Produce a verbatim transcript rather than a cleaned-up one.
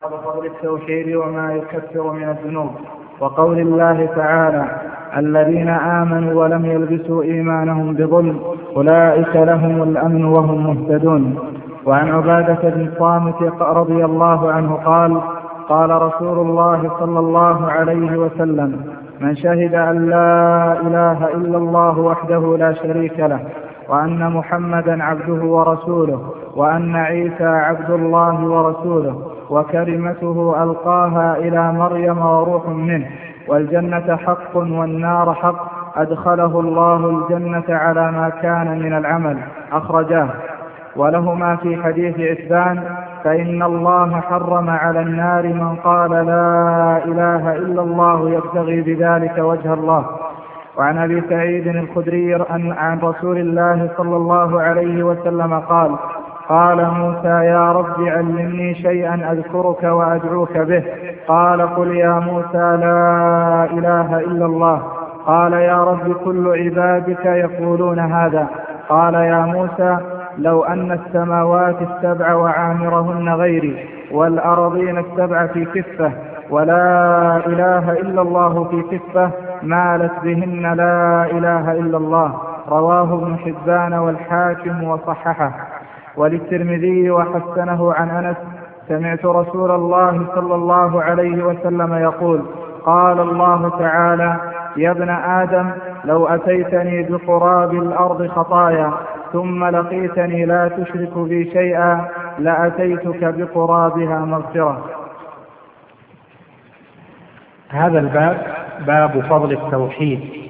بفضل التوحيد وما يكفر من الذنوب. وقول الله تعالى: الذين آمنوا ولم يلبسوا إيمانهم بظلم أولئك لهم الأمن وهم مهتدون. وعن عبادة بن الصامت رضي الله عنه قال: قال رسول الله صلى الله عليه وسلم: من شهد أن لا إله إلا الله وحده لا شريك له وأن محمدا عبده ورسوله وأن عيسى عبد الله ورسوله وكلمته ألقاها إلى مريم وروح منه والجنة حق والنار حق أدخله الله الجنة على ما كان من العمل. أخرجاه. ولهما في حديث عثمان: فإن الله حرم على النار من قال لا إله إلا الله يبتغي بذلك وجه الله. وعن أبي سعيد الخدري عن رسول الله صلى الله عليه وسلم قال: قال موسى: يا رب علمني شيئا أذكرك وأدعوك به. قال: قل يا موسى لا إله إلا الله. قال: يا رب كل عبادك يقولون هذا. قال: يا موسى لو أن السماوات السبع وعامرهن غيري والأرضين السبع في كفة ولا إله إلا الله في كفة مالت بهن لا إله إلا الله. رواه ابن حبان والحاكم وصححه. وللترمذي وحسنه عن أنس: سمعت رسول الله صلى الله عليه وسلم يقول: قال الله تعالى: يا ابن آدم لو أتيتني بقراب الأرض خطايا ثم لقيتني لا تشرك بي شيئا لأتيتك بقرابها مغفرة. هذا الباب باب فضل التوحيد